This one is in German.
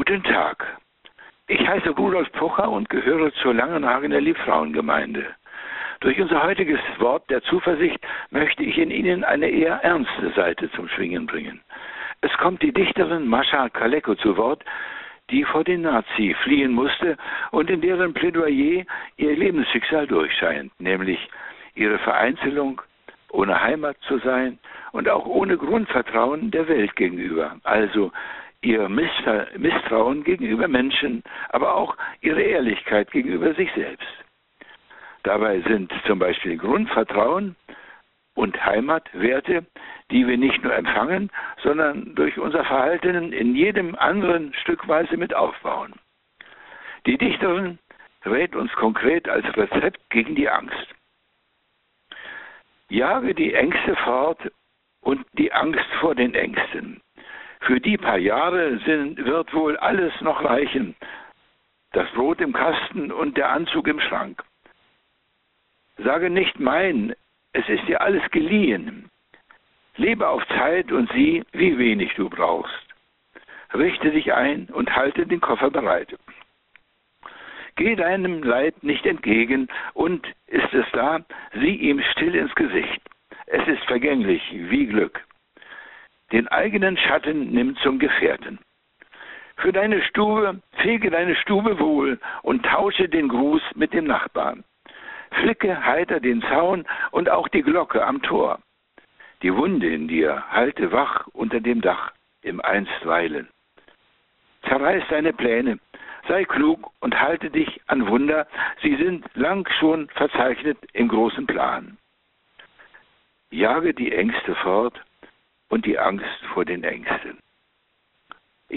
Guten Tag. Ich heiße Rudolf Pocher und gehöre zur Langenhagener Liebfrauengemeinde. Durch unser heutiges Wort der Zuversicht möchte ich in Ihnen eine eher ernste Seite zum Schwingen bringen. Es kommt die Dichterin Mascha Kaleko zu Wort, die vor den Nazi fliehen musste und in deren Plädoyer ihr Lebensschicksal durchscheint, nämlich ihre Vereinzelung, ohne Heimat zu sein und auch ohne Grundvertrauen der Welt gegenüber, also ihr Misstrauen gegenüber Menschen, aber auch ihre Ehrlichkeit gegenüber sich selbst. Dabei sind zum Beispiel Grundvertrauen und Heimat Werte, die wir nicht nur empfangen, sondern durch unser Verhalten in jedem anderen stückweise mit aufbauen. Die Dichterin rät uns konkret als Rezept gegen die Angst. Jage die Ängste fort und die Angst vor den Ängsten. Für die paar Jahre wird wohl alles noch reichen. Das Brot im Kasten und der Anzug im Schrank. Sage nicht mein, es ist dir alles geliehen. Lebe auf Zeit und sieh, wie wenig du brauchst. Richte dich ein und halte den Koffer bereit. Geh deinem Leid nicht entgegen und ist es da, sieh ihm still ins Gesicht. Es ist vergänglich wie Glück. Den eigenen Schatten nimm zum Gefährten. Für deine Stube, fege deine Stube wohl und tausche den Gruß mit dem Nachbarn. Flicke heiter den Zaun und auch die Glocke am Tor. Die Wunde in dir halte wach unter dem Dach im Einstweilen. Zerreiß deine Pläne, sei klug und halte dich an Wunder, sie sind lang schon verzeichnet im großen Plan. Jage die Ängste fort und die Angst vor den Ängsten.